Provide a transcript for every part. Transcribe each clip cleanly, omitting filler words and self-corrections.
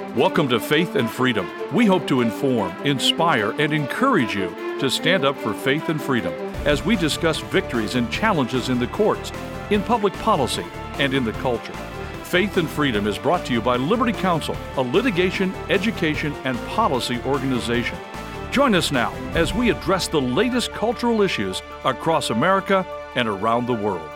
Welcome to Faith and Freedom. We hope to inform, inspire, and encourage you to stand up for faith and freedom as we discuss victories and challenges in the courts, in public policy, and in the culture. Faith and Freedom is brought to you by Liberty Counsel, a litigation, education, and policy organization. Join us now as we address the latest cultural issues across America and around the world.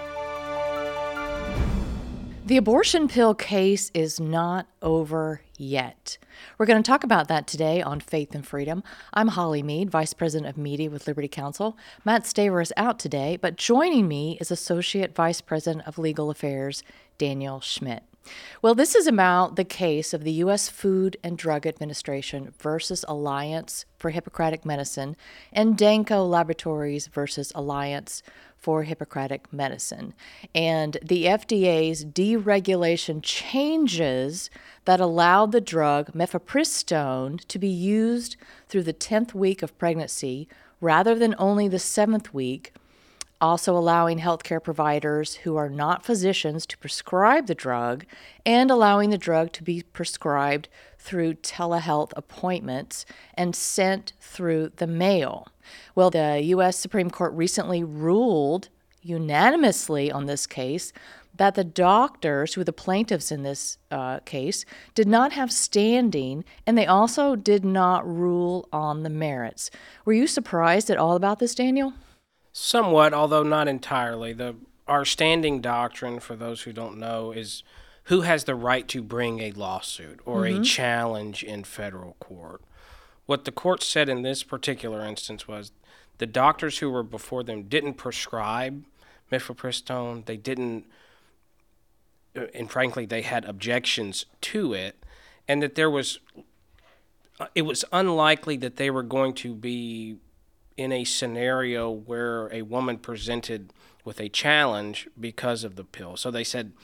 The abortion pill case is not over yet. We're going to talk about that today on Faith and Freedom. I'm Holly Mead, Vice President of Media with Liberty Counsel. Matt Staver is out today, but joining me is Associate Vice President of Legal Affairs, Daniel Schmidt. Well, this is about the case of the U.S. Food and Drug Administration versus Alliance for Hippocratic Medicine and Danco Laboratories versus Alliance for Hippocratic Medicine, and the FDA's deregulation changes that allowed the drug mifepristone to be used through the 10th week of pregnancy rather than only the 7th week, also allowing healthcare providers who are not physicians to prescribe the drug and allowing the drug to be prescribed through telehealth appointments and sent through the mail. Well, the U.S. Supreme Court recently ruled unanimously on this case that the doctors, who were the plaintiffs in this case, did not have standing, and they also did not rule on the merits. Were you surprised at all about this, Daniel? Somewhat, although not entirely. Our standing doctrine, for those who don't know, is who has the right to bring a lawsuit or a challenge in federal court. What the court said in this particular instance was the doctors who were before them didn't prescribe mifepristone. They didn't, and frankly, they had objections to it, and that it was unlikely that they were going to be in a scenario where a woman presented with a challenge because of the pill. So they said,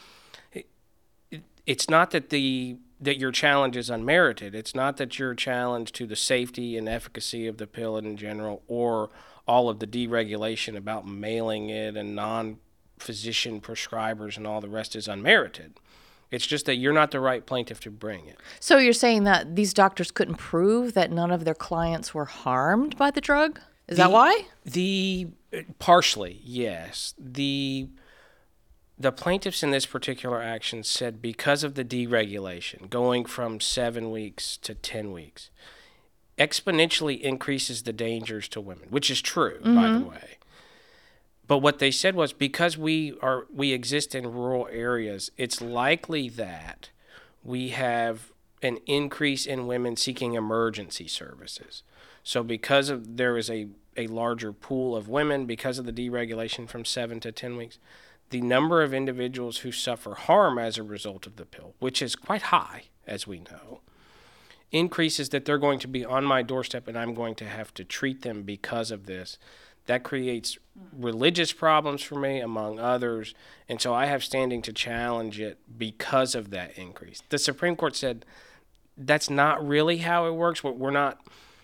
it's not that your challenge is unmerited. It's not that your challenge to the safety and efficacy of the pill in general, or all of the deregulation about mailing it and non-physician prescribers and all the rest is unmerited. It's just that you're not the right plaintiff to bring it. So you're saying that these doctors couldn't prove that none of their clients were harmed by the drug? Is that why? Partially, yes. The plaintiffs in this particular action said because of the deregulation, going from 7 weeks to 10 weeks, exponentially increases the dangers to women, which is true, by the way. But what they said was because we exist in rural areas, it's likely that we have an increase in women seeking emergency services. So because there is a larger pool of women, because of the deregulation from 7 to 10 weeks, the number of individuals who suffer harm as a result of the pill, which is quite high, as we know, increases that they're going to be on my doorstep and I'm going to have to treat them because of this. That creates religious problems for me, among others, and so I have standing to challenge it because of that increase. The Supreme Court said that's not really how it works. We're not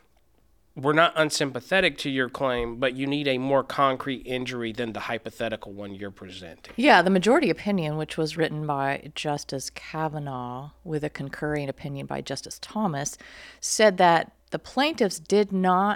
unsympathetic to your claim, but you need a more concrete injury than the hypothetical one you're presenting. Yeah, the majority opinion, which was written by Justice Kavanaugh with a concurring opinion by Justice Thomas, said that the plaintiffs do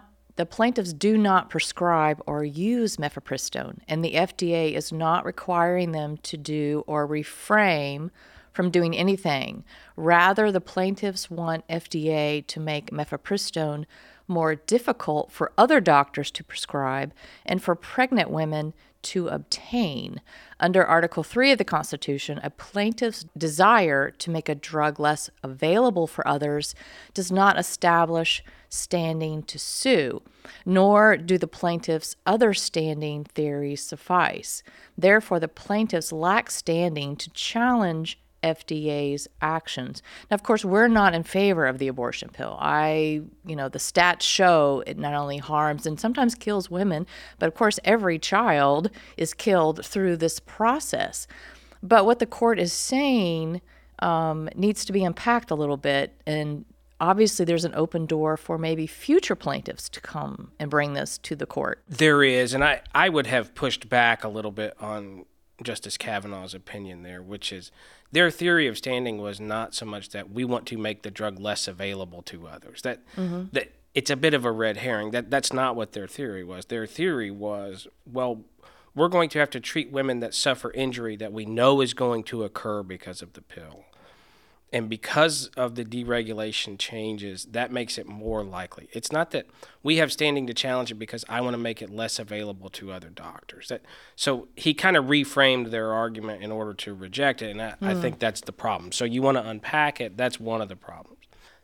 not prescribe or use mifepristone, and the FDA is not requiring them to do or refrain from doing anything. Rather, the plaintiffs want FDA to make mifepristone more difficult for other doctors to prescribe and for pregnant women to obtain. Under Article 3 of the Constitution, a plaintiff's desire to make a drug less available for others does not establish standing to sue, nor do the plaintiff's other standing theories suffice. Therefore, the plaintiffs lack standing to challenge FDA's actions. Now, of course, we're not in favor of the abortion pill. The stats show it not only harms and sometimes kills women, but of course, every child is killed through this process. But what the court is saying needs to be unpacked a little bit, and obviously there's an open door for maybe future plaintiffs to come and bring this to the court. There is, and I would have pushed back a little bit on Justice Kavanaugh's opinion there, which is their theory of standing was not so much that we want to make the drug less available to others. That it's a bit of a red herring. That's not what their theory was. Their theory was, well, we're going to have to treat women that suffer injury that we know is going to occur because of the pill. And because of the deregulation changes, that makes it more likely. It's not that we have standing to challenge it because I want to make it less available to other doctors. So he kind of reframed their argument in order to reject it, and I think that's the problem. So you want to unpack it. That's one of the problems.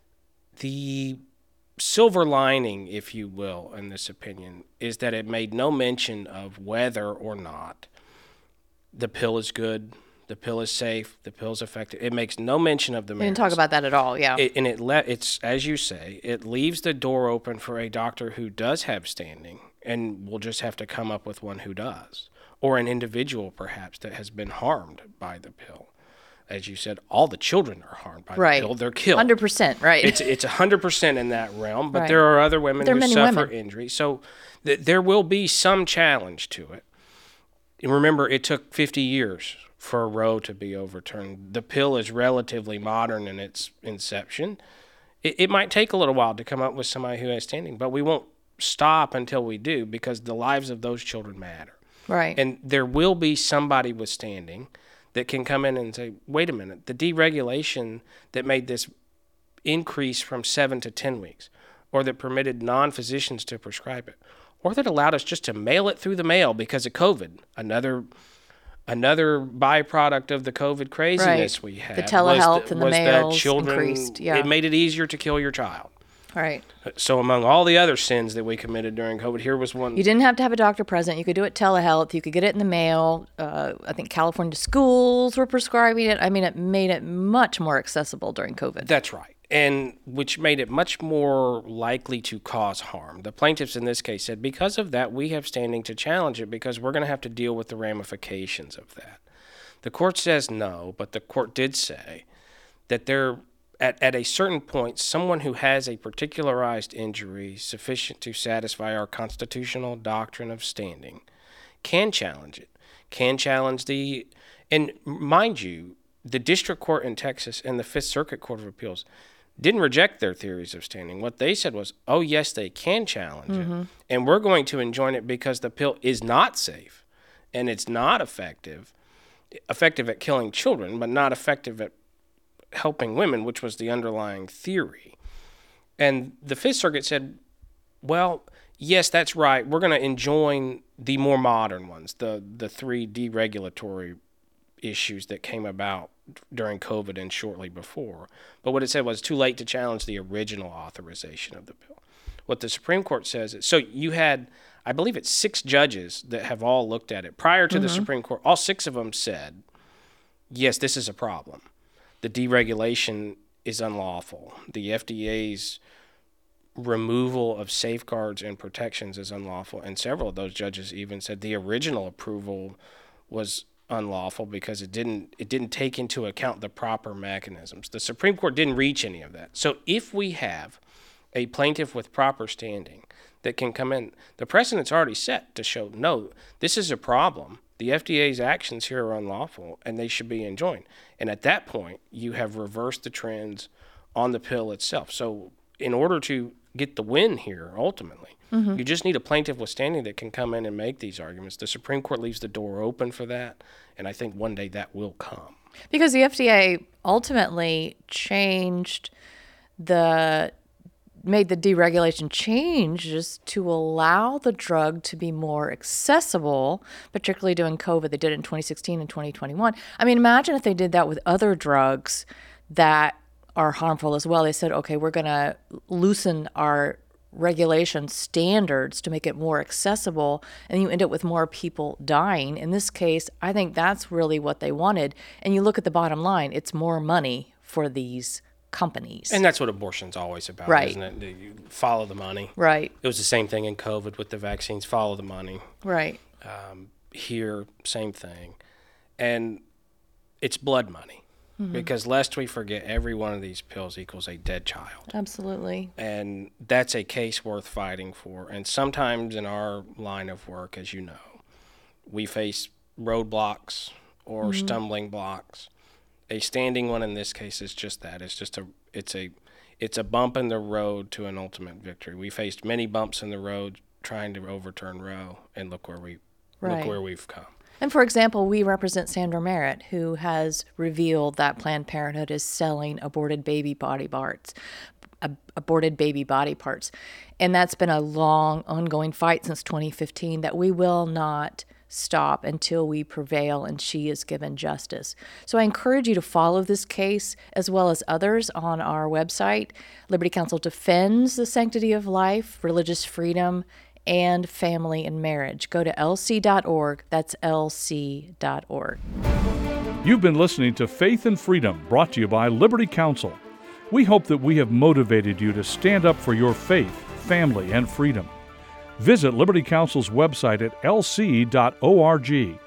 The silver lining, if you will, in this opinion, is that it made no mention of whether or not the pill is good, the pill is safe, the pill's effective. It makes no mention of the merits. We didn't talk about that at all, yeah. It's, as you say, it leaves the door open for a doctor who does have standing, and we'll just have to come up with one who does, or an individual, perhaps, that has been harmed by the pill. As you said, all the children are harmed by the pill. They're killed. 100%, right. It's 100% in that realm, but there are other women who suffer injury. So there will be some challenge to it. And remember, it took 50 years for Roe to be overturned. The pill is relatively modern in its inception. It might take a little while to come up with somebody who has standing, but we won't stop until we do because the lives of those children matter. Right. And there will be somebody with standing that can come in and say, wait a minute, the deregulation that made this increase from 7 to 10 weeks, or that permitted non-physicians to prescribe it, or that allowed us just to mail it through the mail because of COVID, another byproduct of the COVID craziness we had. The telehealth and the mails that children, increased. Yeah. It made it easier to kill your child. Right. So among all the other sins that we committed during COVID, here was one. You didn't have to have a doctor present. You could do it telehealth. You could get it in the mail. I think California schools were prescribing it. I mean, it made it much more accessible during COVID. That's right. And which made it much more likely to cause harm. The plaintiffs in this case said, because of that, we have standing to challenge it because we're going to have to deal with the ramifications of that. The court says no, but the court did say that at a certain point, someone who has a particularized injury sufficient to satisfy our constitutional doctrine of standing can challenge it, and mind you, the district court in Texas and the Fifth Circuit Court of Appeals didn't reject their theories of standing. What they said was, oh, yes, they can challenge it, and we're going to enjoin it because the pill is not safe, and it's not effective at killing children, but not effective at helping women, which was the underlying theory. And the Fifth Circuit said, well, yes, that's right. We're going to enjoin the more modern ones, the 3 deregulatory issues that came about during COVID and shortly before. But what it said was too late to challenge the original authorization of the bill. What the Supreme Court says is, so you had, I believe it's 6 judges that have all looked at it. Prior to the Supreme Court, all 6 of them said, yes, this is a problem. The deregulation is unlawful. The FDA's removal of safeguards and protections is unlawful. And several of those judges even said the original approval was unlawful because it didn't take into account the proper mechanisms. The Supreme Court didn't reach any of that. So if we have a plaintiff with proper standing that can come in, the precedent's already set to show, no, this is a problem. The FDA's actions here are unlawful, and they should be enjoined. And at that point, you have reversed the trends on the pill itself. So in order to get the win here, ultimately, you just need a plaintiff with standing that can come in and make these arguments. The Supreme Court leaves the door open for that, and I think one day that will come. Because the FDA ultimately made the deregulation changes to allow the drug to be more accessible, particularly during COVID. They did it in 2016 and 2021. I mean, imagine if they did that with other drugs that are harmful as well. They said, okay, we're going to loosen our regulation standards to make it more accessible, and you end up with more people dying. In this case, I think that's really what they wanted. And you look at the bottom line, it's more money for these companies. And that's what abortion's always about, right, isn't it? You follow the money. Right. It was the same thing in COVID with the vaccines, follow the money. Right. Here, same thing. And it's blood money. Because lest we forget, every one of these pills equals a dead child. Absolutely. And that's a case worth fighting for. And sometimes in our line of work, as you know, we face roadblocks or stumbling blocks. A standing one in this case is just that. It's a bump in the road to an ultimate victory. We faced many bumps in the road trying to overturn Roe, and look where we've come. And for example, we represent Sandra Merritt, who has revealed that Planned Parenthood is selling aborted baby body parts. And that's been a long, ongoing fight since 2015 that we will not stop until we prevail and she is given justice. So I encourage you to follow this case as well as others on our website. Liberty Counsel defends the sanctity of life, religious freedom, and family and marriage. Go to lc.org. That's lc.org. You've been listening to Faith and Freedom, brought to you by Liberty Counsel. We hope that we have motivated you to stand up for your faith, family, and freedom. Visit Liberty Counsel's website at lc.org